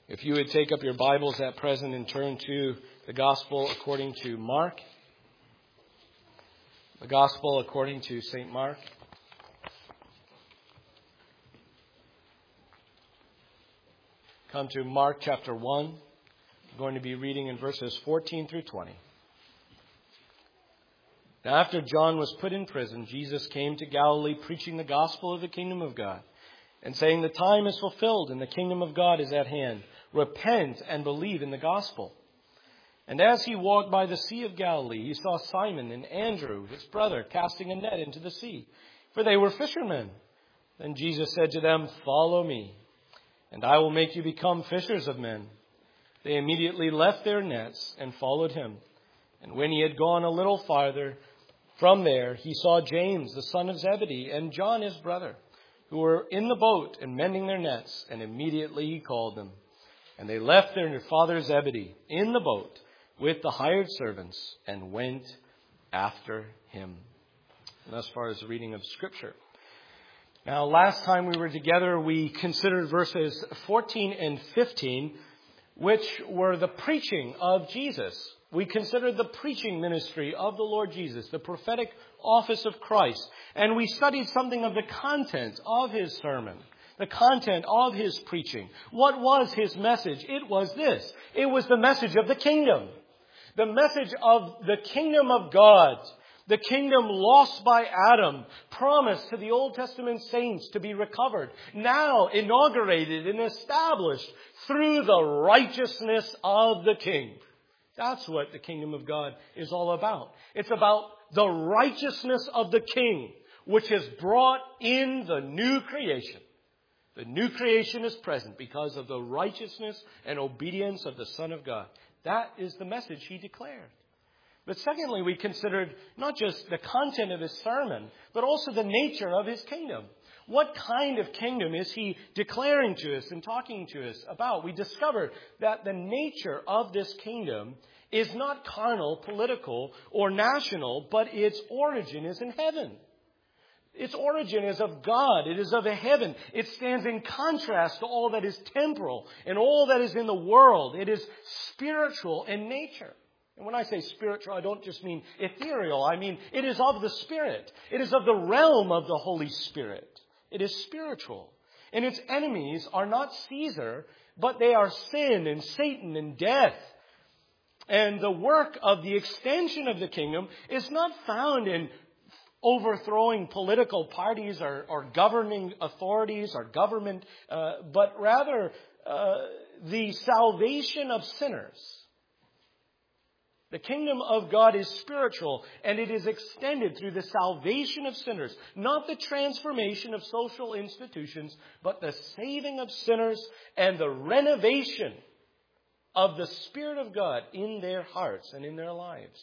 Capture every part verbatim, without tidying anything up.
If you would take up your Bibles at present and turn to the Gospel according to Mark. The Gospel according to Saint Mark. Come to Mark chapter one. I'm going to be reading in verses fourteen through twenty. Now, after John was put in prison, Jesus came to Galilee preaching the gospel of the kingdom of God and saying, "The time is fulfilled and the kingdom of God is at hand. Repent and believe in the gospel." And as he walked by the Sea of Galilee, he saw Simon and Andrew, his brother, casting a net into the sea, for they were fishermen. Then Jesus said to them, "Follow me, and I will make you become fishers of men." They immediately left their nets and followed him. And when he had gone a little farther from there, he saw James, the son of Zebedee, and John, his brother, who were in the boat and mending their nets. And immediately he called them. And they left their father Zebedee in the boat with the hired servants and went after him. And as far as the reading of Scripture. Now, last time we were together, we considered verses fourteen and fifteen, which were the preaching of Jesus. We considered the preaching ministry of the Lord Jesus, the prophetic office of Christ. And we studied something of the content of his sermon, the content of his preaching. What was his message? It was this. It was the message of the kingdom. The message of the kingdom of God. The kingdom lost by Adam, promised to the Old Testament saints to be recovered, now inaugurated and established through the righteousness of the King. That's what the kingdom of God is all about. It's about the righteousness of the King, which is brought in the new creation. The new creation is present because of the righteousness and obedience of the Son of God. That is the message he declared. But secondly, we considered not just the content of his sermon, but also the nature of his kingdom. What kind of kingdom is he declaring to us and talking to us about? We discovered that the nature of this kingdom is not carnal, political, or national, but its origin is in heaven. Its origin is of God. It is of a heaven. It stands in contrast to all that is temporal and all that is in the world. It is spiritual in nature. And when I say spiritual, I don't just mean ethereal. I mean, it is of the Spirit. It is of the realm of the Holy Spirit. It is spiritual. And its enemies are not Caesar, but they are sin and Satan and death. And the work of the extension of the kingdom is not found in overthrowing political parties or, or governing authorities or government, uh, but rather uh, the salvation of sinners. The kingdom of God is spiritual, and it is extended through the salvation of sinners, not the transformation of social institutions, but the saving of sinners and the renovation of the Spirit of God in their hearts and in their lives.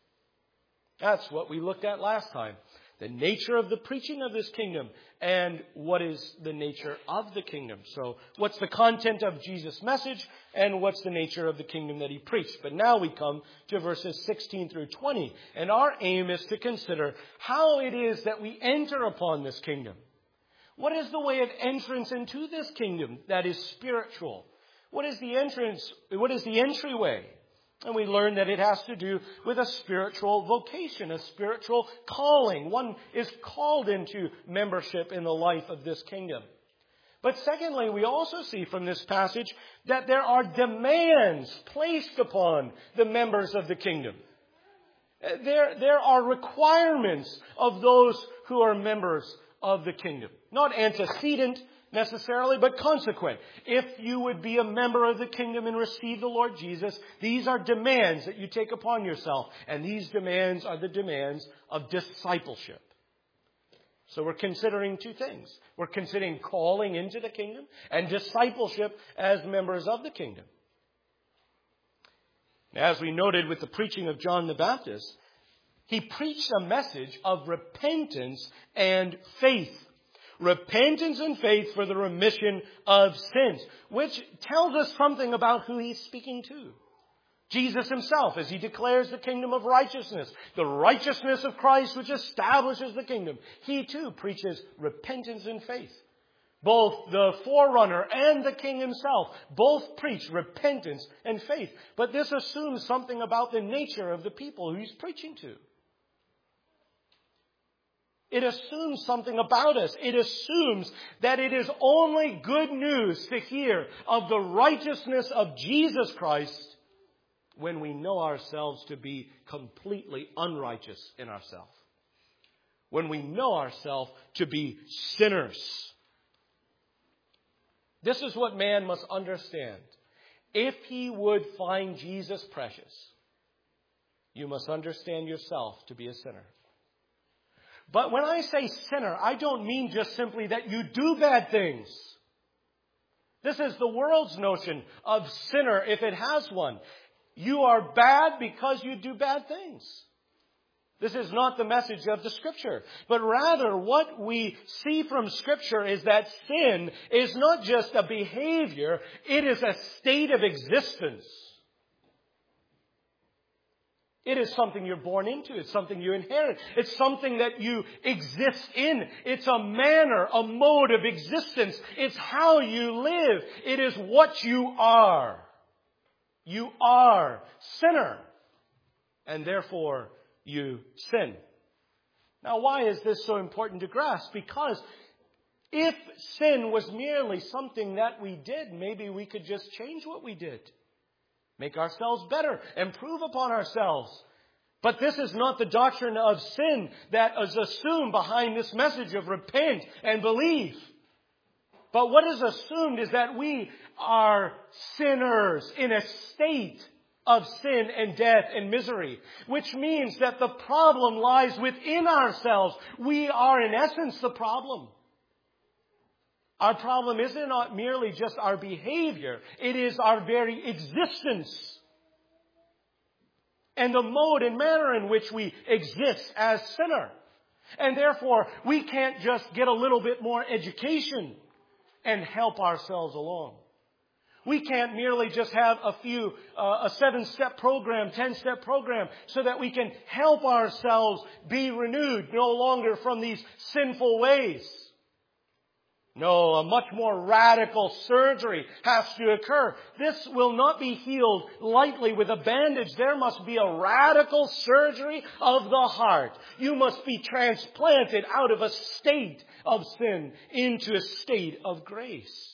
That's what we looked at last time. The nature of the preaching of this kingdom and what is the nature of the kingdom. So what's the content of Jesus' message and what's the nature of the kingdom that he preached? But now we come to verses sixteen through twenty. And our aim is to consider how it is that we enter upon this kingdom. What is the way of entrance into this kingdom that is spiritual? What is the entrance? What is the entryway? And we learn that it has to do with a spiritual vocation, a spiritual calling. One is called into membership in the life of this kingdom. But secondly, we also see from this passage that there are demands placed upon the members of the kingdom. There, there are requirements of those who are members of the kingdom. Not antecedent necessarily, but consequent. If you would be a member of the kingdom and receive the Lord Jesus, these are demands that you take upon yourself. And these demands are the demands of discipleship. So we're considering two things. We're considering calling into the kingdom and discipleship as members of the kingdom. As we noted with the preaching of John the Baptist, he preached a message of repentance and faith. Repentance and faith for the remission of sins, which tells us something about who he's speaking to. Jesus himself, as he declares the kingdom of righteousness, the righteousness of Christ which establishes the kingdom, he too preaches repentance and faith Both the forerunner and the king himself both preach repentance and faith. But this assumes something about the nature of the people who he's preaching to. It assumes something about us. It assumes that it is only good news to hear of the righteousness of Jesus Christ when we know ourselves to be completely unrighteous in ourselves. When we know ourselves to be sinners. This is what man must understand. If he would find Jesus precious, you must understand yourself to be a sinner. But when I say sinner, I don't mean just simply that you do bad things. This is the world's notion of sinner, if it has one. You are bad because you do bad things. This is not the message of the Scripture. But rather, what we see from Scripture is that sin is not just a behavior, it is a state of existence. It is something you're born into. It's something you inherit. It's something that you exist in. It's a manner, a mode of existence. It's how you live. It is what you are. You are sinner. And therefore, you sin. Now, why is this so important to grasp? Because if sin was merely something that we did, maybe we could just change what we did. Make ourselves better. Improve upon ourselves. But this is not the doctrine of sin that is assumed behind this message of repent and believe. But what is assumed is that we are sinners in a state of sin and death and misery, which means that the problem lies within ourselves. We are in essence the problem. Our problem is not merely just our behavior. It is our very existence. And the mode and manner in which we exist as sinner. And therefore, we can't just get a little bit more education and help ourselves along. We can't merely just have a few, uh, a seven-step program, ten-step program, so that we can help ourselves be renewed no longer from these sinful ways. No, a much more radical surgery has to occur. This will not be healed lightly with a bandage. There must be a radical surgery of the heart. You must be transplanted out of a state of sin into a state of grace.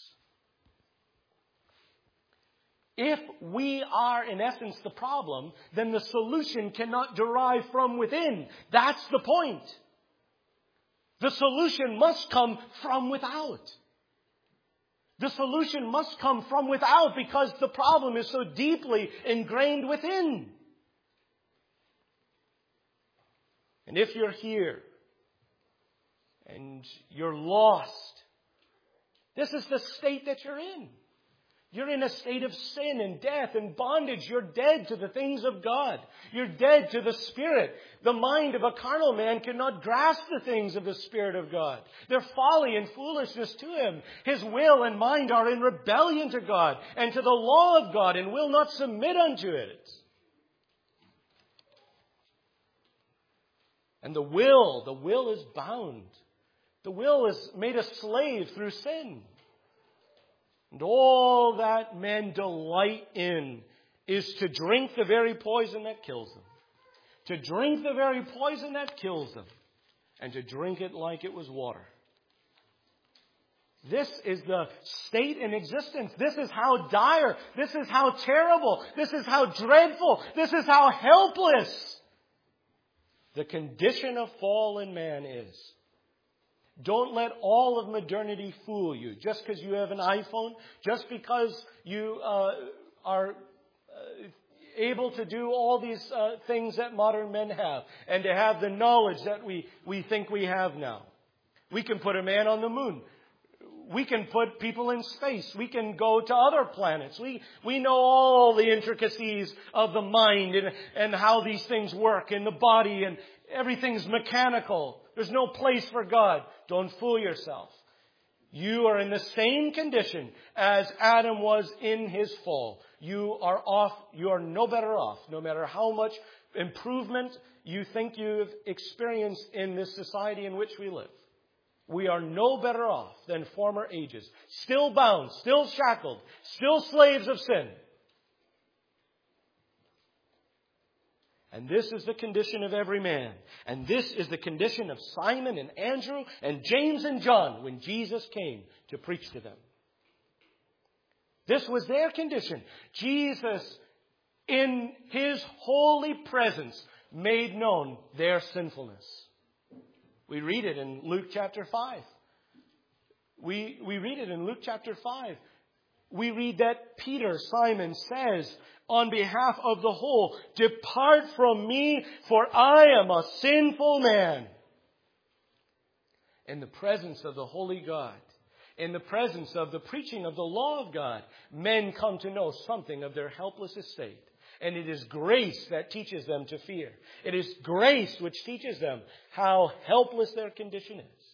If we are, in essence, the problem, then the solution cannot derive from within. That's the point. The solution must come from without. The solution must come from without because the problem is so deeply ingrained within. And if you're here and you're lost, this is the state that you're in. You're in a state of sin and death and bondage. You're dead to the things of God. You're dead to the Spirit. The mind of a carnal man cannot grasp the things of the Spirit of God. They're folly and foolishness to him. His will and mind are in rebellion to God and to the law of God and will not submit unto it. And the will, the will is bound. The will is made a slave through sin. And all that men delight in is to drink the very poison that kills them. To drink the very poison that kills them. And to drink it like it was water. This is the state in existence. This is how dire. This is how terrible. This is how dreadful. This is how helpless the condition of fallen man is. Don't let all of modernity fool you. Just because you have an iPhone, just because you uh, are uh, able to do all these uh, things that modern men have, and to have the knowledge that we, we think we have now. We can put a man on the moon. We can put people in space. We can go to other planets. We, we know all the intricacies of the mind and, and how these things work in the body, and everything's mechanical. There's no place for God. Don't fool yourself. You are in the same condition as Adam was in his fall. You are off. You are no better off, no matter how much improvement you think you've experienced in this society in which we live. we are no better off than former ages. Still bound, still shackled, still slaves of sin. And this is the condition of every man. And this is the condition of Simon and Andrew and James and John when Jesus came to preach to them. This was their condition. Jesus, in His holy presence, made known their sinfulness. We read it in Luke chapter five. We, we read it in Luke chapter five. We read that Peter, Simon, says on behalf of the whole, "Depart from me, for I am a sinful man." In the presence of the holy God, in the presence of the preaching of the law of God, men come to know something of their helpless estate. And it is grace that teaches them to fear. It is grace which teaches them how helpless their condition is.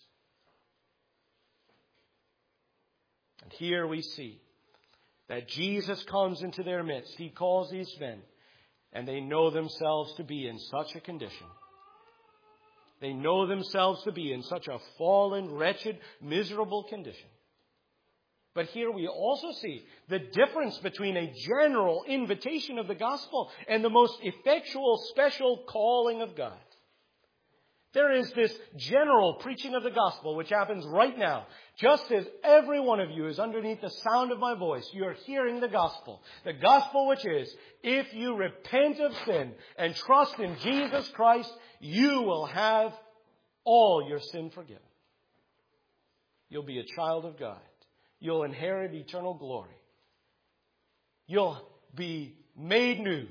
And here we see that Jesus comes into their midst. He calls these men, and they know themselves to be in such a condition. They know themselves to be in such a fallen, wretched, miserable condition. But here we also see the difference between a general invitation of the gospel and the most effectual, special calling of God. There is this general preaching of the gospel which happens right now. Just as every one of you is underneath the sound of my voice, you are hearing the gospel. The gospel which is, if you repent of sin and trust in Jesus Christ, you will have all your sin forgiven. You'll be a child of God. You'll inherit eternal glory. You'll be made new.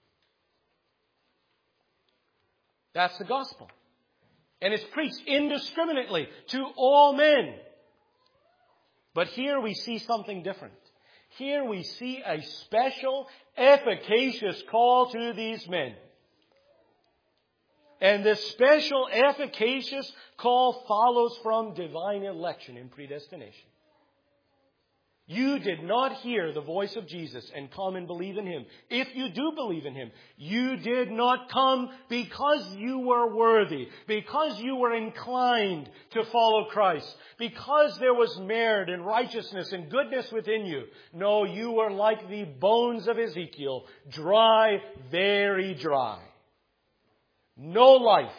That's the gospel. And it's preached indiscriminately to all men. But here we see something different. Here we see a special, efficacious call to these men. And this special, efficacious call follows from divine election and predestination. You did not hear the voice of Jesus and come and believe in Him. If you do believe in Him, you did not come because you were worthy, because you were inclined to follow Christ, because there was merit and righteousness and goodness within you. No, you were like the bones of Ezekiel, dry, very dry. No life.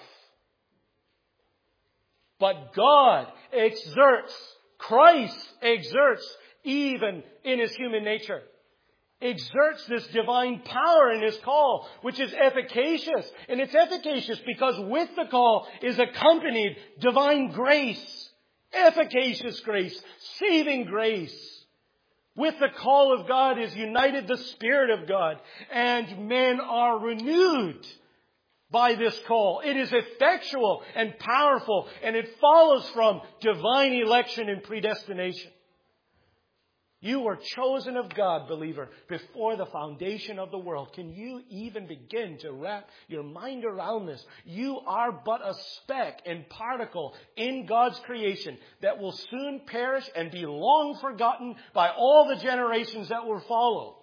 But God exerts, Christ exerts, even in His human nature, exerts this divine power in His call, which is efficacious. And it's efficacious because with the call is accompanied divine grace, efficacious grace, saving grace. With the call of God is united the Spirit of God, and men are renewed by this call. It is effectual and powerful, and it follows from divine election and predestination. You were chosen of God, believer, before the foundation of the world. Can you even begin to wrap your mind around this? You are but a speck and particle in God's creation that will soon perish and be long forgotten by all the generations that will follow.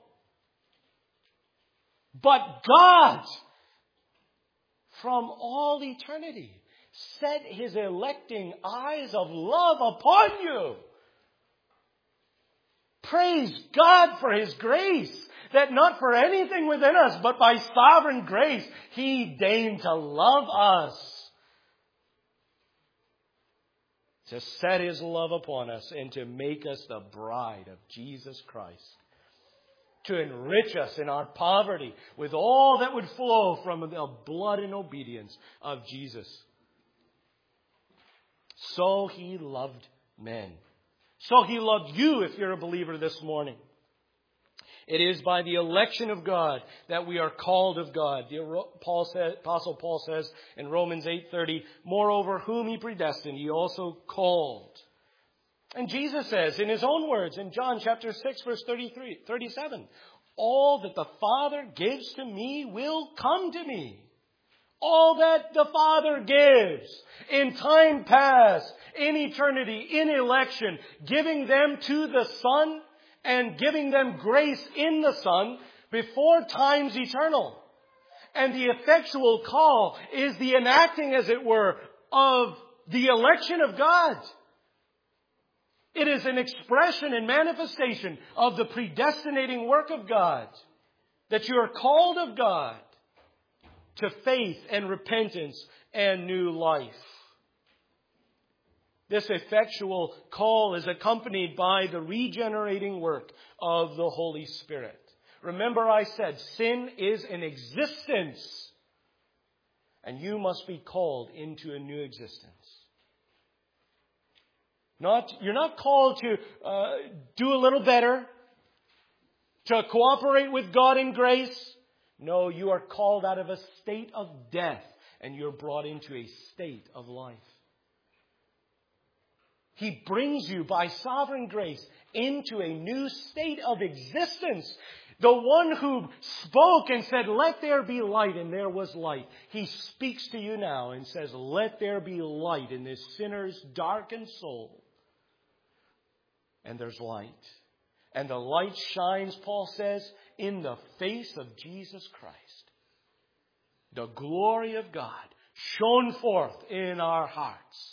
But God, from all eternity, set His electing eyes of love upon you. Praise God for His grace, that not for anything within us, but by sovereign grace, He deigned to love us. To set His love upon us and to make us the bride of Jesus Christ. To enrich us in our poverty with all that would flow from the blood and obedience of Jesus. So He loved men. So He loved you if you're a believer this morning. It is by the election of God that we are called of God. The Paul says, Apostle Paul says in Romans eight thirty, moreover, whom He predestined, He also called. And Jesus says in His own words in John chapter six, verse thirty-three, thirty-seven, all that the Father gives to me will come to me. All that the Father gives in time past, in eternity, in election, giving them to the Son and giving them grace in the Son before times eternal. And the effectual call is the enacting, as it were, of the election of God. It is an expression and manifestation of the predestinating work of God. That you are called of God to faith and repentance and new life. This effectual call is accompanied by the regenerating work of the Holy Spirit. Remember I said, sin is an existence. And you must be called into a new existence. Not, you're not called to uh, do a little better, to cooperate with God in grace. No, you are called out of a state of death and you're brought into a state of life. He brings you by sovereign grace into a new state of existence. The one who spoke and said, let there be light, and there was light. He speaks to you now and says, let there be light in this sinner's darkened soul. And there's light. And the light shines, Paul says, in the face of Jesus Christ. The glory of God shone forth in our hearts.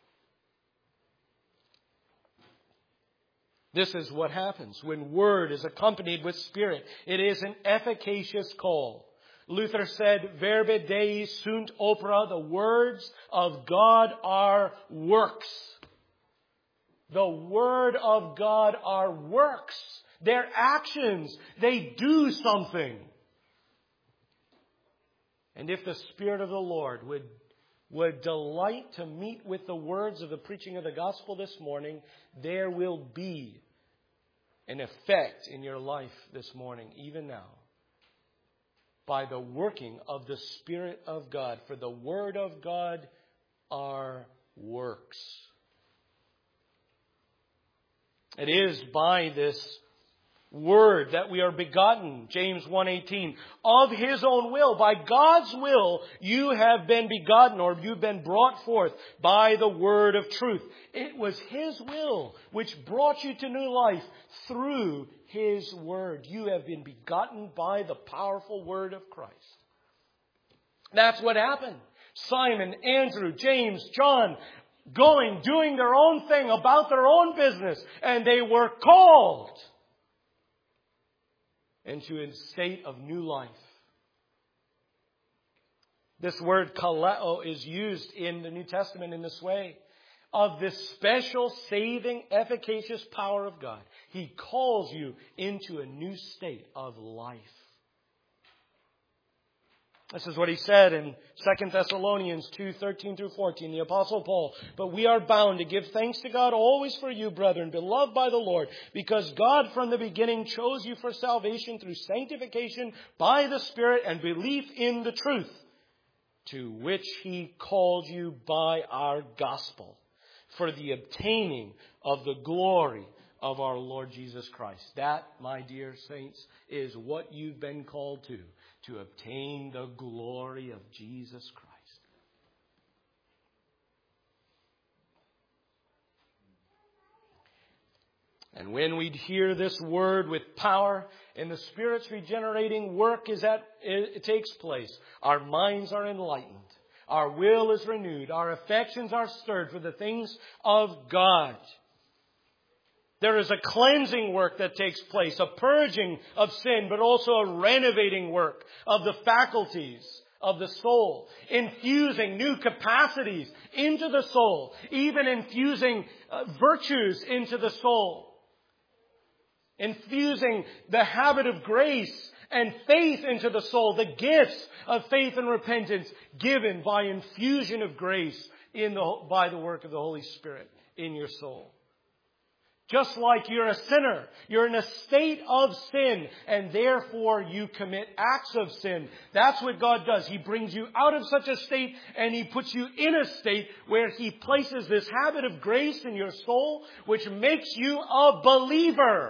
This is what happens when word is accompanied with spirit. It is an efficacious call. Luther said, Verbe Dei sunt opera, the words of God are works. The word of God are works. They're actions. They do something. And if the Spirit of the Lord would, would delight to meet with the words of the preaching of the gospel this morning, there will be an effect in your life this morning, even now, by the working of the Spirit of God. For the Word of God are works. It is by this Word that we are begotten, James one eighteen, of His own will. By God's will, you have been begotten, or you've been brought forth by the Word of truth. It was His will which brought you to new life through His Word. You have been begotten by the powerful Word of Christ. That's what happened. Simon, Andrew, James, John, going, doing their own thing about their own business, and they were called into a state of new life. This word kaleo is used in the New Testament in this way. Of this special, saving, efficacious power of God. He calls you into a new state of life. This is what he said in Second Thessalonians two, thirteen through fourteen, the Apostle Paul. But we are bound to give thanks to God always for you, brethren, beloved by the Lord, because God from the beginning chose you for salvation through sanctification by the Spirit and belief in the truth, to which He called you by our gospel, for the obtaining of the glory of our Lord Jesus Christ. That, my dear saints, is what you've been called to. To obtain the glory of Jesus Christ. And when we hear this word with power and the Spirit's regenerating work is at, it takes place, our minds are enlightened. Our will is renewed. Our affections are stirred for the things of God. There is a cleansing work that takes place, a purging of sin, but also a renovating work of the faculties of the soul, infusing new capacities into the soul, even infusing uh, virtues into the soul, infusing the habit of grace and faith into the soul, the gifts of faith and repentance given by infusion of grace in the, by the work of the Holy Spirit in your soul. Just like you're a sinner, you're in a state of sin, and therefore you commit acts of sin. That's what God does. He brings you out of such a state, and He puts you in a state where He places this habit of grace in your soul, which makes you a believer.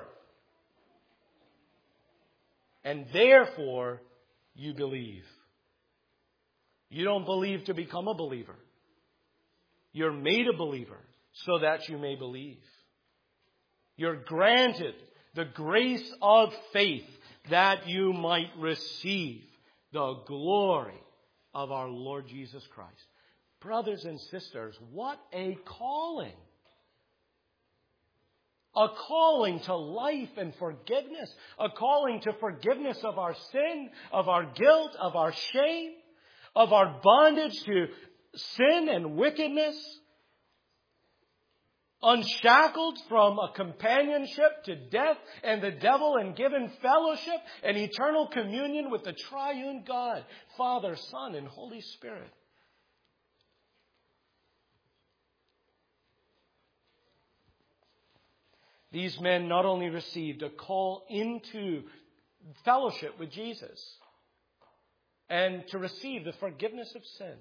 And therefore, you believe. You don't believe to become a believer. You're made a believer so that you may believe. You're granted the grace of faith that you might receive the glory of our Lord Jesus Christ. Brothers and sisters, what a calling. A calling to life and forgiveness. A calling to forgiveness of our sin, of our guilt, of our shame, of our bondage to sin and wickedness. Unshackled from a companionship to death and the devil, and given fellowship and eternal communion with the triune God, Father, Son, and Holy Spirit. These men not only received a call into fellowship with Jesus and to receive the forgiveness of sin,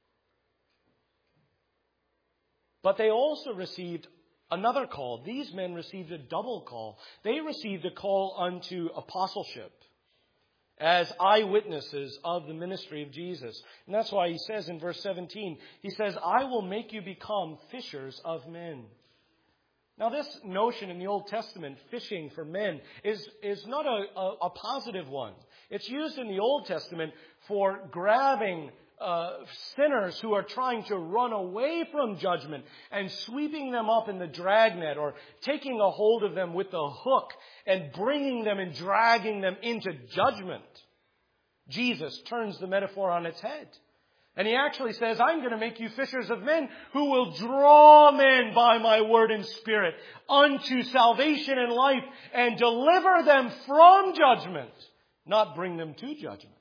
but they also received another call. These men received a double call. They received a call unto apostleship as eyewitnesses of the ministry of Jesus. And that's why he says in verse seventeen, he says, I will make you become fishers of men. Now, this notion in the Old Testament, fishing for men, is, is not a, a, a positive one. It's used in the Old Testament for grabbing uh, sinners who are trying to run away from judgment and sweeping them up in the dragnet, or taking a hold of them with the hook and bringing them and dragging them into judgment. Jesus turns the metaphor on its head. And he actually says, I'm going to make you fishers of men who will draw men by my word and spirit unto salvation and life, and deliver them from judgment, not bring them to judgment.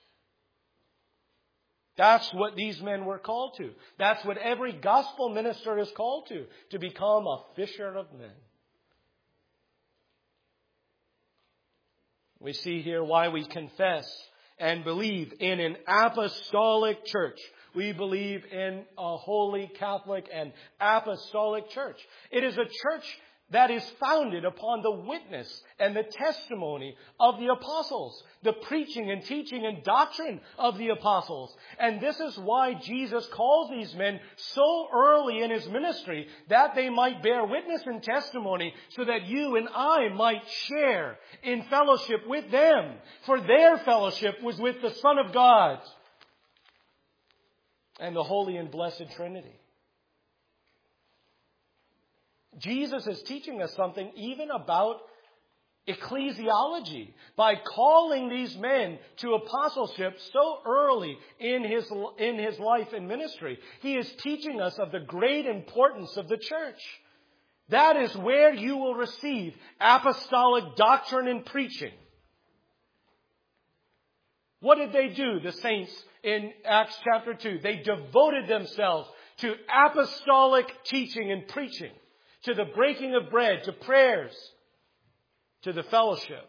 That's what these men were called to. That's what every gospel minister is called to, to become a fisher of men. We see here why we confess and believe in an apostolic church. We believe in a holy, Catholic, and apostolic church. It is a church that is founded upon the witness and the testimony of the apostles, the preaching and teaching and doctrine of the apostles. And this is why Jesus calls these men so early in his ministry, that they might bear witness and testimony, so that you and I might share in fellowship with them. For their fellowship was with the Son of God and the Holy and Blessed Trinity. Jesus is teaching us something even about ecclesiology by calling these men to apostleship so early in his, in his life and ministry. He is teaching us of the great importance of the church. That is where you will receive apostolic doctrine and preaching. What did they do, the saints, in Acts chapter two? They devoted themselves to apostolic teaching and preaching, to the breaking of bread, to prayers, to the fellowship.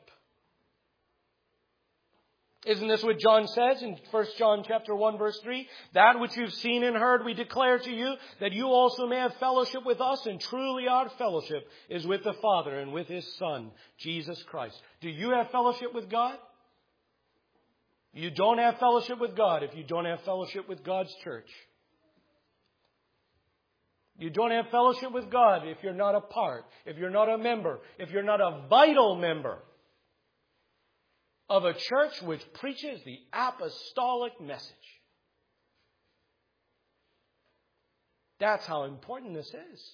Isn't this what John says in First John chapter one, verse three? That which you've seen and heard we declare to you, that you also may have fellowship with us. And truly our fellowship is with the Father and with his Son, Jesus Christ. Do you have fellowship with God? You don't have fellowship with God if you don't have fellowship with God's church. You don't have fellowship with God if you're not a part, if you're not a member, if you're not a vital member of a church which preaches the apostolic message. That's how important this is.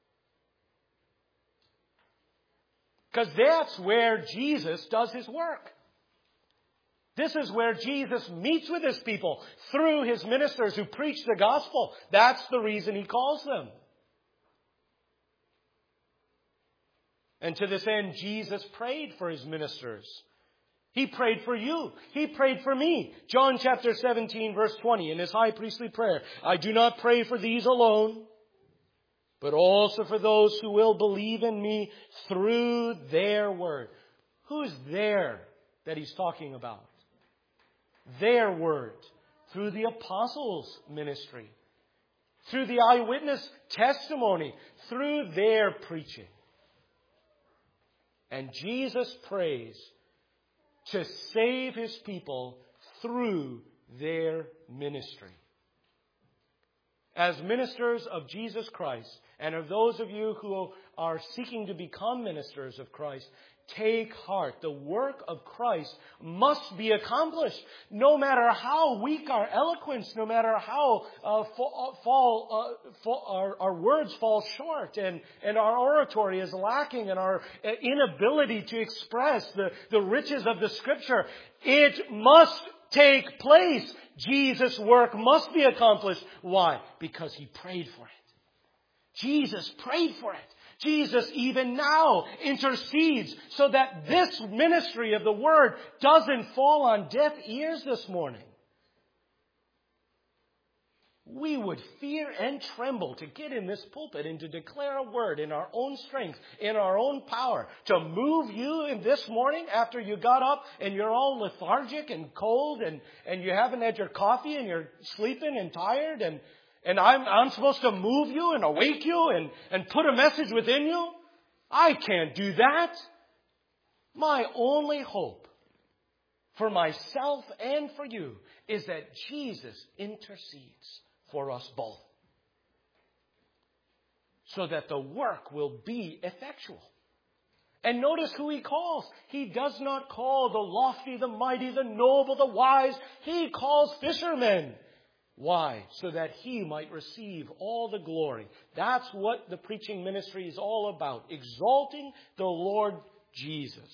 Because that's where Jesus does his work. This is where Jesus meets with his people through his ministers who preach the gospel. That's the reason he calls them. And to this end, Jesus prayed for his ministers. He prayed for you. He prayed for me. John chapter seventeen, verse twenty, in his high priestly prayer, I do not pray for these alone, but also for those who will believe in me through their word. Who's there that he's talking about? Their word. Through the apostles' ministry. Through the eyewitness testimony. Through their preaching. And Jesus prays to save his people through their ministry. As ministers of Jesus Christ, and of those of you who are seeking to become ministers of Christ, take heart. The work of Christ must be accomplished. No matter how weak our eloquence, no matter how uh, fall, fall, uh, fall our, our words fall short and, and our oratory is lacking and our inability to express the, the riches of the Scripture, it must take place. Jesus' work must be accomplished. Why? Because He prayed for it. Jesus prayed for it. Jesus even now intercedes so that this ministry of the Word doesn't fall on deaf ears this morning. We would fear and tremble to get in this pulpit and to declare a word in our own strength, in our own power, to move you in this morning after you got up and you're all lethargic and cold and, and you haven't had your coffee and you're sleeping and tired and And I'm, I'm supposed to move you and awake you and, and put a message within you? I can't do that. My only hope for myself and for you is that Jesus intercedes for us both, so that the work will be effectual. And notice who He calls. He does not call the lofty, the mighty, the noble, the wise. He calls fishermen. Why? So that He might receive all the glory. That's what the preaching ministry is all about. Exalting the Lord Jesus.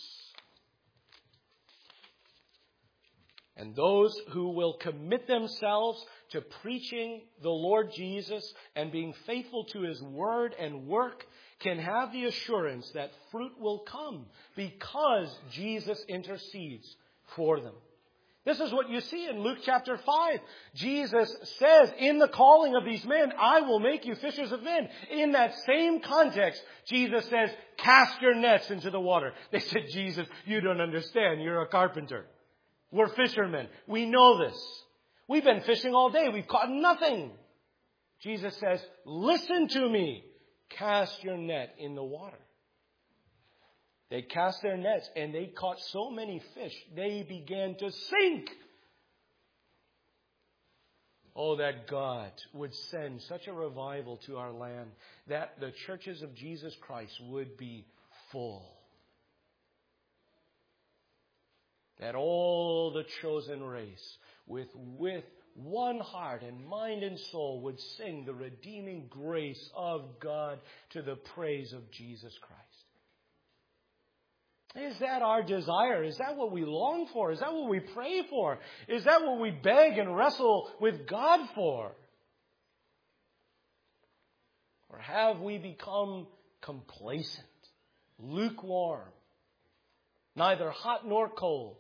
And those who will commit themselves to preaching the Lord Jesus and being faithful to His word and work can have the assurance that fruit will come because Jesus intercedes for them. This is what you see in Luke chapter five. Jesus says, in the calling of these men, I will make you fishers of men. In that same context, Jesus says, cast your nets into the water. They said, Jesus, you don't understand. You're a carpenter. We're fishermen. We know this. We've been fishing all day. We've caught nothing. Jesus says, listen to me. Cast your net in the water. They cast their nets and they caught so many fish, they began to sink. Oh, that God would send such a revival to our land that the churches of Jesus Christ would be full. That all the chosen race with, with one heart and mind and soul would sing the redeeming grace of God to the praise of Jesus Christ. Is that our desire? Is that what we long for? Is that what we pray for? Is that what we beg and wrestle with God for? Or have we become complacent, lukewarm, neither hot nor cold?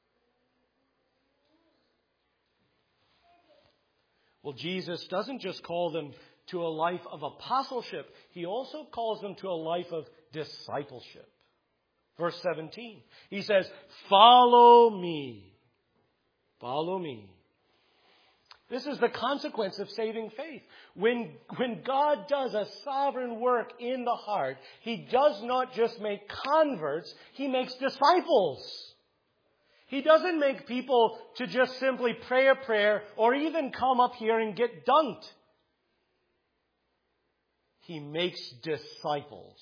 Well, Jesus doesn't just call them to a life of apostleship. He also calls them to a life of discipleship. Verse seventeen, He says, follow me. Follow me. This is the consequence of saving faith. When, when God does a sovereign work in the heart, He does not just make converts, He makes disciples. He doesn't make people to just simply pray a prayer or even come up here and get dunked. He makes disciples.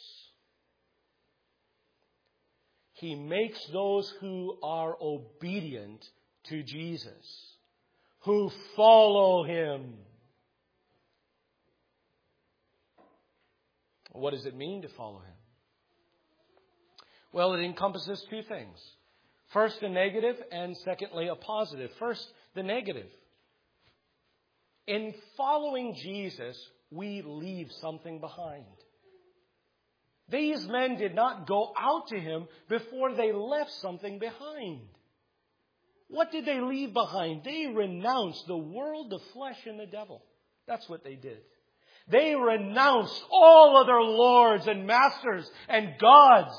He makes those who are obedient to Jesus, who follow Him. What does it mean to follow Him? Well, it encompasses two things. First, a negative, and secondly, a positive. First, the negative. In following Jesus, we leave something behind. These men did not go out to Him before they left something behind. What did they leave behind? They renounced the world, the flesh, and the devil. That's what they did. They renounced all other lords and masters and gods.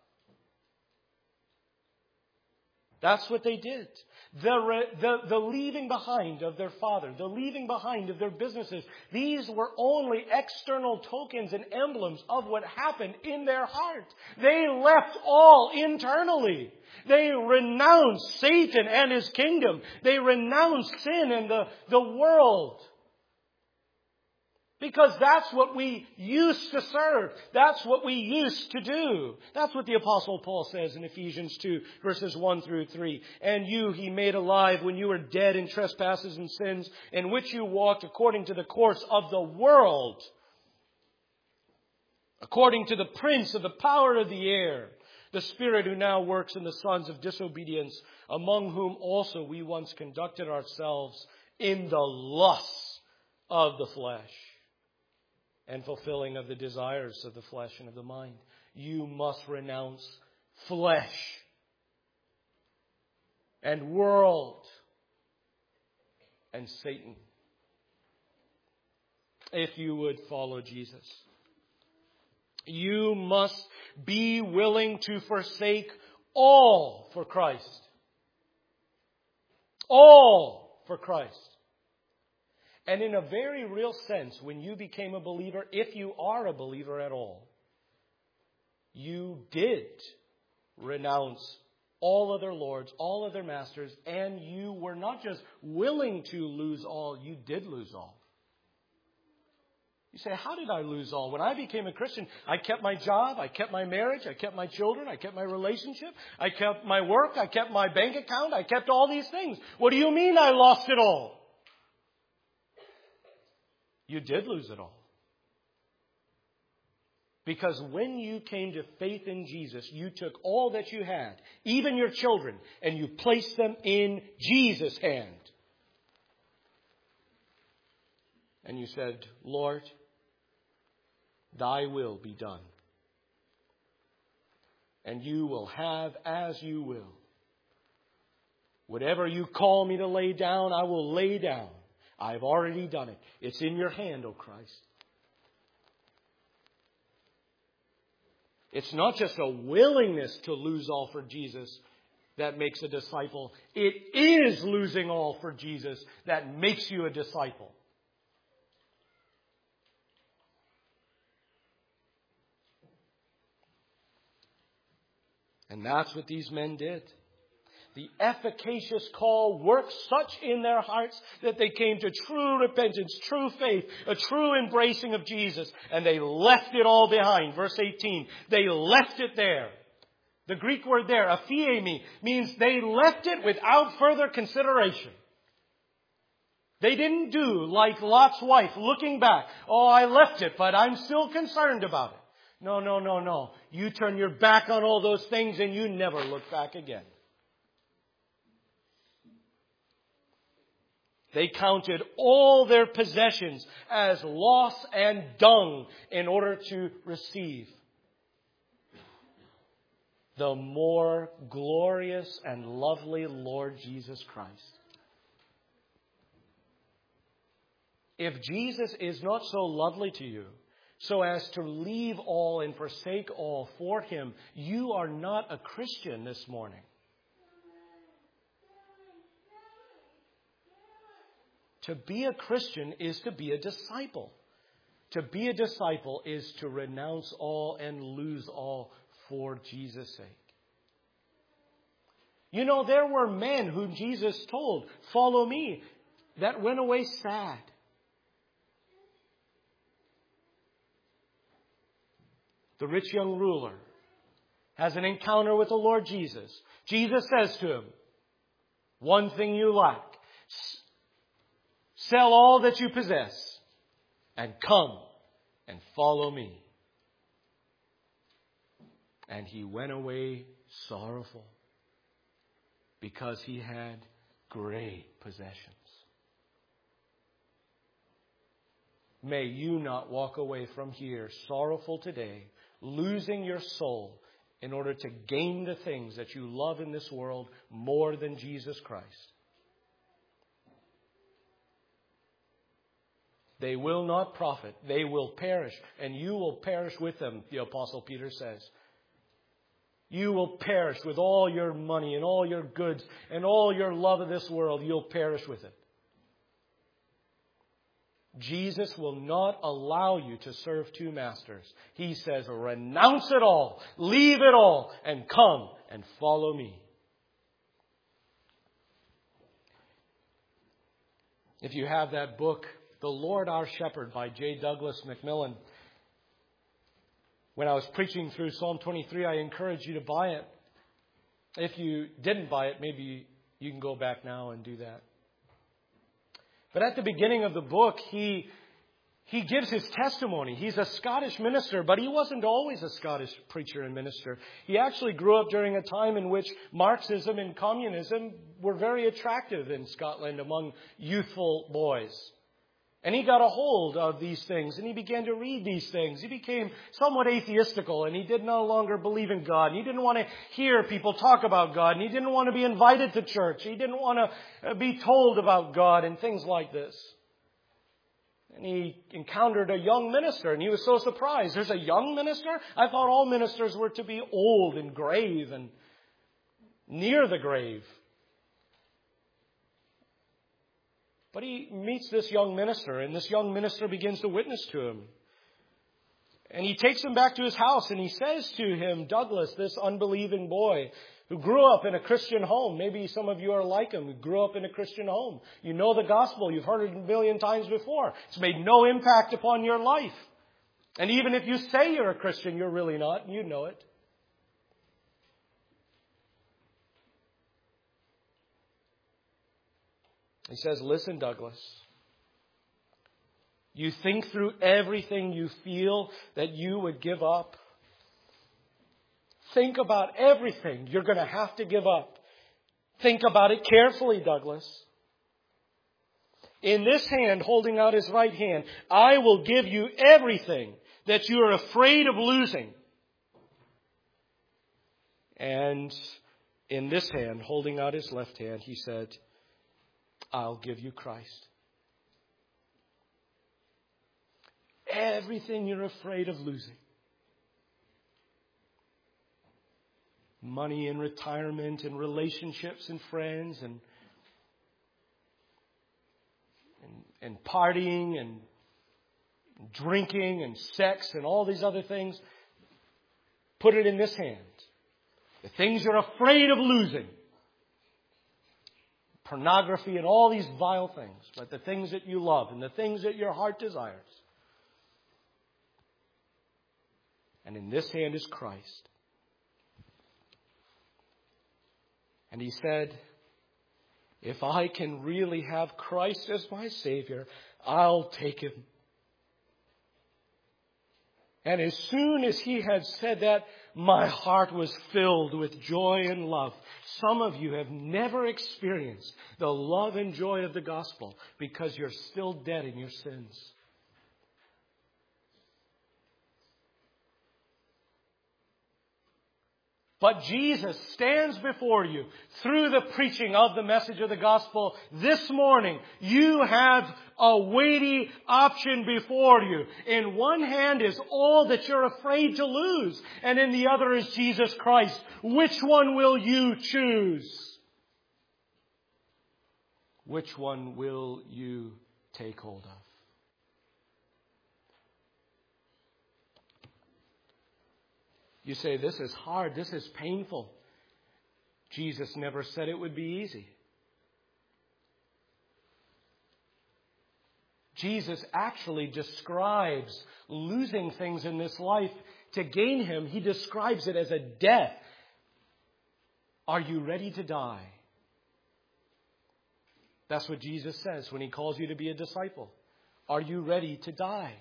That's what they did. The, re, the, the leaving behind of their father, the leaving behind of their businesses, these were only external tokens and emblems of what happened in their heart. They left all internally. They renounced Satan and his kingdom. They renounced sin and the, the world. Because that's what we used to serve. That's what we used to do. That's what the Apostle Paul says in Ephesians two, verses one through three. And you he made alive when you were dead in trespasses and sins, in which you walked according to the course of the world, according to the prince of the power of the air, the spirit who now works in the sons of disobedience, among whom also we once conducted ourselves in the lusts of the flesh, and fulfilling of the desires of the flesh and of the mind. You must renounce flesh and world and Satan if you would follow Jesus. You must be willing to forsake all for Christ. All for Christ. And in a very real sense, when you became a believer, if you are a believer at all, you did renounce all other lords, all other masters, and you were not just willing to lose all, you did lose all. You say, how did I lose all? When I became a Christian, I kept my job, I kept my marriage, I kept my children, I kept my relationship, I kept my work, I kept my bank account, I kept all these things. What do you mean I lost it all? You did lose it all. Because when you came to faith in Jesus, you took all that you had, even your children, and you placed them in Jesus' hand. And you said, Lord, thy will be done. And you will have as you will. Whatever you call me to lay down, I will lay down. I've already done it. It's in your hand, O Christ. It's not just a willingness to lose all for Jesus that makes a disciple. It is losing all for Jesus that makes you a disciple. And that's what these men did. The efficacious call worked such in their hearts that they came to true repentance, true faith, a true embracing of Jesus. And they left it all behind. Verse eighteen, they left it there. The Greek word there, aphiemi, means they left it without further consideration. They didn't do like Lot's wife, looking back. Oh, I left it, but I'm still concerned about it. No, no, no, no. You turn your back on all those things and you never look back again. They counted all their possessions as loss and dung in order to receive the more glorious and lovely Lord Jesus Christ. If Jesus is not so lovely to you, so as to leave all and forsake all for Him, you are not a Christian this morning. To be a Christian is to be a disciple. To be a disciple is to renounce all and lose all for Jesus' sake. You know, there were men whom Jesus told, follow me, that went away sad. The rich young ruler has an encounter with the Lord Jesus. Jesus says to him, one thing you lack. Sell all that you possess and come and follow me. And he went away sorrowful because he had great possessions. May you not walk away from here sorrowful today, losing your soul in order to gain the things that you love in this world more than Jesus Christ. They will not profit. They will perish. And you will perish with them, the Apostle Peter says. You will perish with all your money and all your goods and all your love of this world. You'll perish with it. Jesus will not allow you to serve two masters. He says, renounce it all, leave it all, and come and follow me. If you have that book, The Lord Our Shepherd by J. Douglas Macmillan. When I was preaching through Psalm twenty-three, I encouraged you to buy it. If you didn't buy it, maybe you can go back now and do that. But at the beginning of the book, he he gives his testimony. He's a Scottish minister, but he wasn't always a Scottish preacher and minister. He actually grew up during a time in which Marxism and communism were very attractive in Scotland among youthful boys. And he got a hold of these things, and he began to read these things. He became somewhat atheistical, and he did no longer believe in God. And he didn't want to hear people talk about God, and he didn't want to be invited to church. He didn't want to be told about God and things like this. And he encountered a young minister, and he was so surprised. There's a young minister? I thought all ministers were to be old and grave and near the grave. But he meets this young minister, and this young minister begins to witness to him. And he takes him back to his house, and he says to him, Douglas, this unbelieving boy who grew up in a Christian home. Maybe some of you are like him, who grew up in a Christian home. You know the gospel. You've heard it a million times before. It's made no impact upon your life. And even if you say you're a Christian, you're really not, and you know it. He says, listen, Douglas, you think through everything you feel that you would give up. Think about everything you're going to have to give up. Think about it carefully, Douglas. In this hand, holding out his right hand, I will give you everything that you are afraid of losing. And in this hand, holding out his left hand, he said, I'll give you Christ. Everything you're afraid of losing. Money and retirement and relationships and friends and, and, and partying and drinking and sex and all these other things. Put it in this hand. The things you're afraid of losing. Pornography and all these vile things, but the things that you love and the things that your heart desires. And in this hand is Christ. And he said, if I can really have Christ as my Savior, I'll take him. And as soon as he had said that, my heart was filled with joy and love. Some of you have never experienced the love and joy of the gospel because you're still dead in your sins. But Jesus stands before you through the preaching of the message of the gospel this morning. You have a weighty option before you. In one hand is all that you're afraid to lose, and in the other is Jesus Christ. Which one will you choose? Which one will you take hold of? You say, this is hard, this is painful. Jesus never said it would be easy. Jesus actually describes losing things in this life to gain Him. He describes it as a death. Are you ready to die? That's what Jesus says when He calls you to be a disciple. Are you ready to die?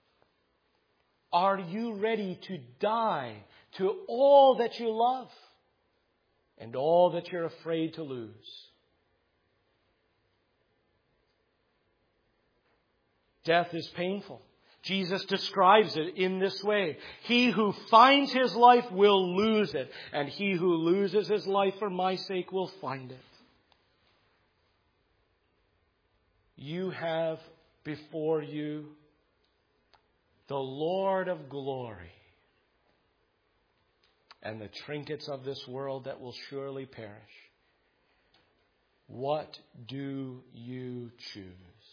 Are you ready to die to all that you love and all that you're afraid to lose? Death is painful. Jesus describes it in this way. He who finds his life will lose it, and he who loses his life for my sake will find it. You have before you the Lord of glory, and the trinkets of this world that will surely perish. What do you choose?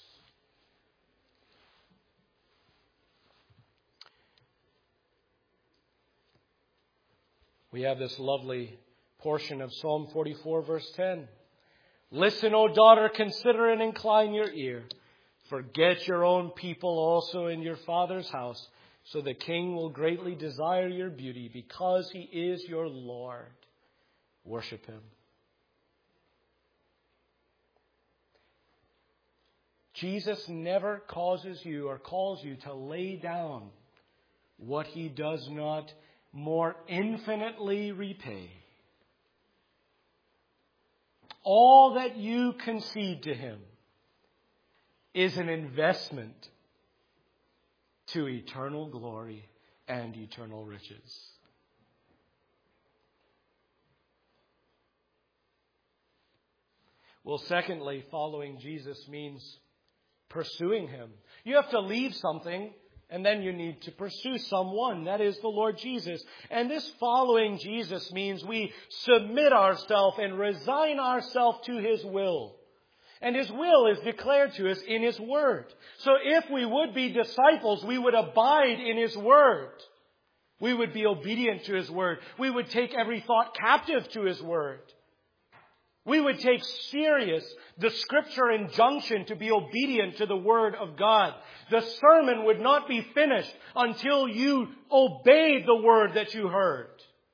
We have this lovely portion of Psalm forty-four, verse ten. Listen, O daughter, consider and incline your ear Forget your own people also in your Father's house, so the King will greatly desire your beauty, because He is your Lord. Worship Him. Jesus never causes you or calls you to lay down what He does not more infinitely repay. All that you concede to Him is an investment to eternal glory and eternal riches. Well, secondly, following Jesus means pursuing Him. You have to leave something, and then you need to pursue someone. That is the Lord Jesus. And this following Jesus means we submit ourselves and resign ourselves to His will. And His will is declared to us in His Word. So if we would be disciples, we would abide in His Word. We would be obedient to His Word. We would take every thought captive to His Word. We would take serious the Scripture injunction to be obedient to the Word of God. The sermon would not be finished until you obeyed the Word that you heard.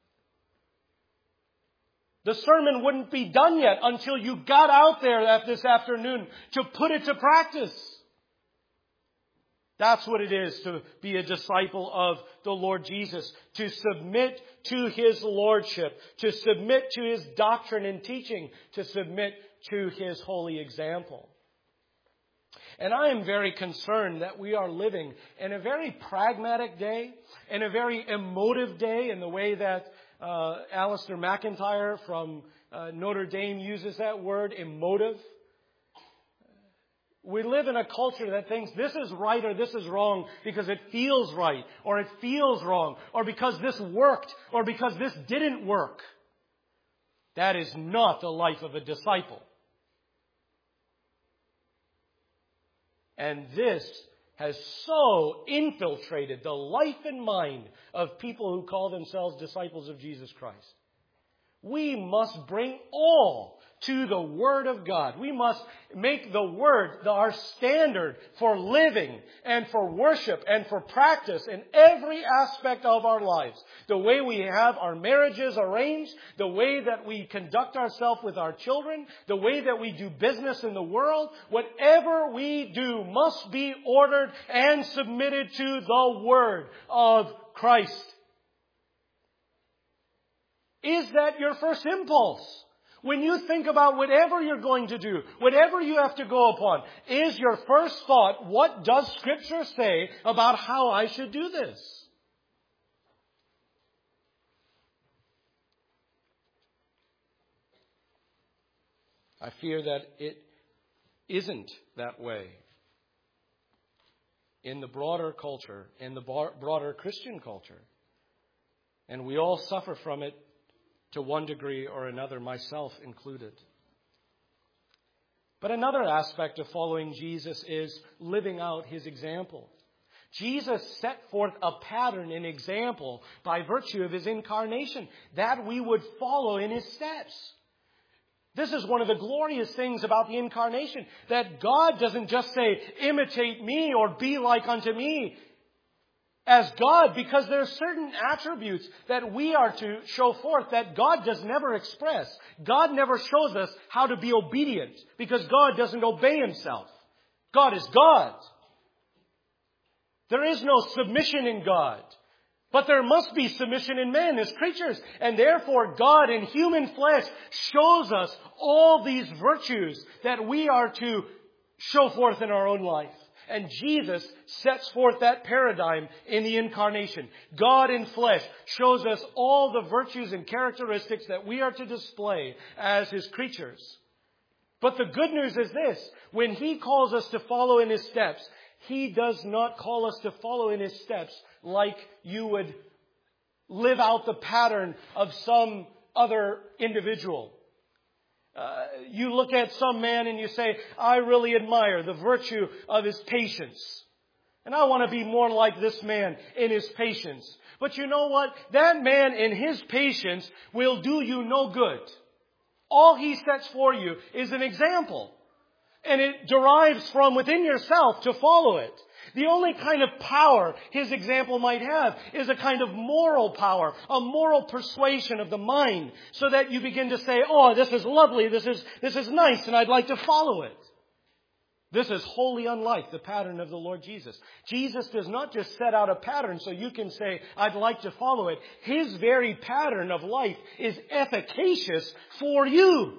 The sermon wouldn't be done yet until you got out there this afternoon to put it to practice. That's what it is to be a disciple of the Lord Jesus. To submit to His lordship. To submit to His doctrine and teaching. To submit to His holy example. And I am very concerned that we are living in a very pragmatic day. In a very emotive day, in the way that uh, Alistair McIntyre from uh, Notre Dame uses that word, emotive. We live in a culture that thinks this is right or this is wrong because it feels right, or it feels wrong, or because this worked, or because this didn't work. That is not the life of a disciple. And this has so infiltrated the life and mind of people who call themselves disciples of Jesus Christ. We must bring all to the Word of God. We must make the Word our standard for living and for worship and for practice in every aspect of our lives. The way we have our marriages arranged, the way that we conduct ourselves with our children, the way that we do business in the world, whatever we do must be ordered and submitted to the Word of Christ. Is that your first impulse? When you think about whatever you're going to do, whatever you have to go upon, is your first thought, what does Scripture say about how I should do this? I fear that it isn't that way in the broader culture, in the broader Christian culture. And we all suffer from it to one degree or another, myself included. But another aspect of following Jesus is living out His example. Jesus set forth a pattern and example by virtue of His incarnation that we would follow in His steps. This is one of the glorious things about the incarnation, that God doesn't just say, imitate me or be like unto me as God, because there are certain attributes that we are to show forth that God does never express. God never shows us how to be obedient, because God doesn't obey Himself. God is God. There is no submission in God. But there must be submission in men as creatures. And therefore, God in human flesh shows us all these virtues that we are to show forth in our own life. And Jesus sets forth that paradigm in the incarnation. God in flesh shows us all the virtues and characteristics that we are to display as His creatures. But the good news is this: when He calls us to follow in His steps, He does not call us to follow in His steps like you would live out the pattern of some other individual. Uh, you look at some man and you say, I really admire the virtue of his patience. And I want to be more like this man in his patience. But you know what? That man in his patience will do you no good. All he sets for you is an example. And it derives from within yourself to follow it. The only kind of power his example might have is a kind of moral power, a moral persuasion of the mind, so that you begin to say, oh, this is lovely, this is, this is nice, and I'd like to follow it. This is wholly unlike the pattern of the Lord Jesus. Jesus does not just set out a pattern so you can say, I'd like to follow it. His very pattern of life is efficacious for you.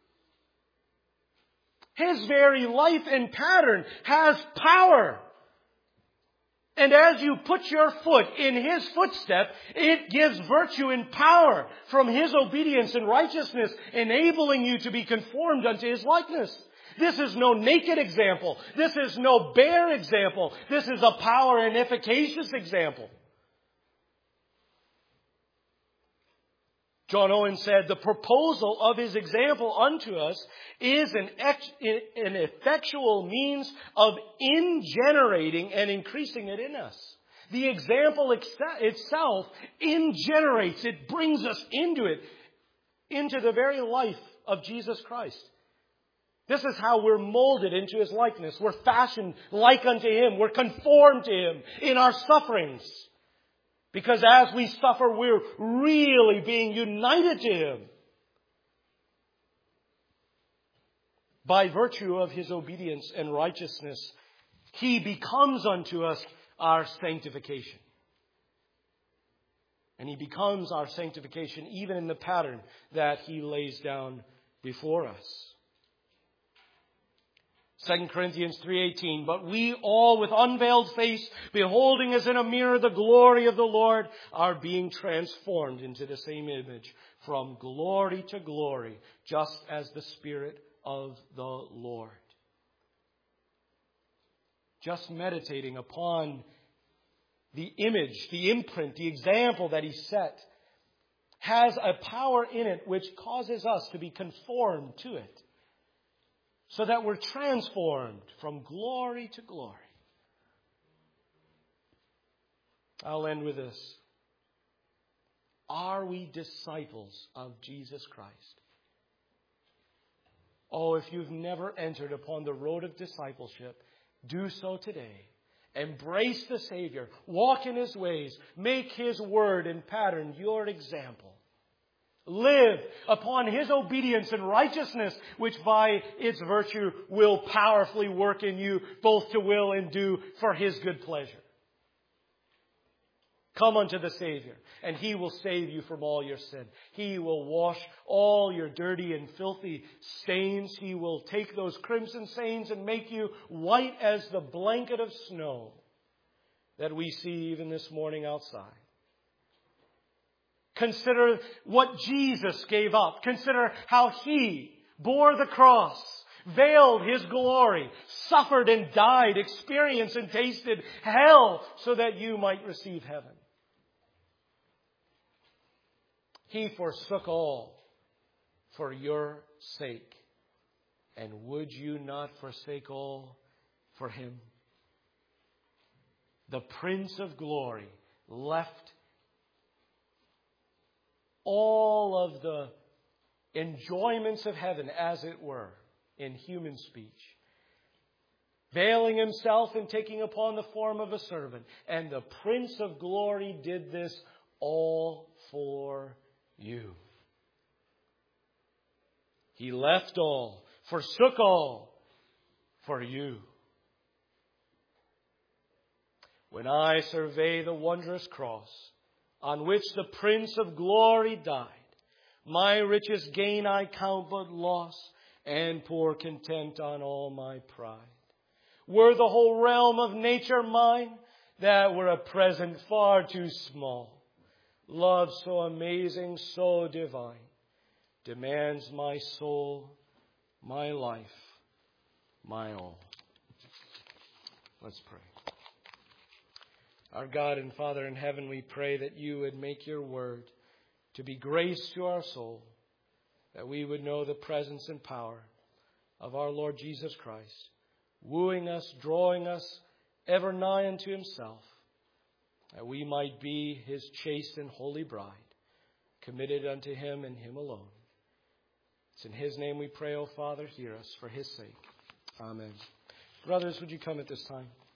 His very life and pattern has power. And as you put your foot in His footstep, it gives virtue and power from His obedience and righteousness, enabling you to be conformed unto His likeness. This is no naked example. This is no bare example. This is a power and efficacious example. John Owen said, the proposal of His example unto us is an, ex- an effectual means of ingenerating and increasing it in us. The example ex- itself ingenerates, it brings us into it, into the very life of Jesus Christ. This is how we're molded into His likeness. We're fashioned like unto Him. We're conformed to Him in our sufferings. Because as we suffer, we're really being united to Him. By virtue of His obedience and righteousness, He becomes unto us our sanctification. And He becomes our sanctification even in the pattern that He lays down before us. Second Corinthians three eighteen, but we all with unveiled face, beholding as in a mirror the glory of the Lord, are being transformed into the same image from glory to glory, just as the Spirit of the Lord. Just meditating upon the image, the imprint, the example that He set has a power in it which causes us to be conformed to it. So that we're transformed from glory to glory. I'll end with this. Are we disciples of Jesus Christ? Oh, if you've never entered upon the road of discipleship, do so today. Embrace the Savior. Walk in His ways. Make His word and pattern your example. Live upon His obedience and righteousness, which by its virtue will powerfully work in you, both to will and do for His good pleasure. Come unto the Savior, and He will save you from all your sin. He will wash all your dirty and filthy stains. He will take those crimson stains and make you white as the blanket of snow that we see even this morning outside. Consider what Jesus gave up. Consider how He bore the cross, veiled His glory, suffered and died, experienced and tasted hell so that you might receive heaven. He forsook all for your sake. And would you not forsake all for Him? The Prince of Glory left all of the enjoyments of heaven, as it were, in human speech, veiling Himself and taking upon the form of a servant. And the Prince of Glory did this all for you. He left all, forsook all for you. When I survey the wondrous cross on which the Prince of Glory died, my richest gain I count but loss, and pour content on all my pride. Were the whole realm of nature mine, that were a present far too small. Love so amazing, so divine, demands my soul, my life, my all. Let's pray. Our God and Father in heaven, we pray that You would make Your word to be grace to our soul, that we would know the presence and power of our Lord Jesus Christ, wooing us, drawing us ever nigh unto Himself, that we might be His chaste and holy bride, committed unto Him and Him alone. It's in His name we pray, O Father, hear us for His sake. Amen. Brothers, would you come at this time?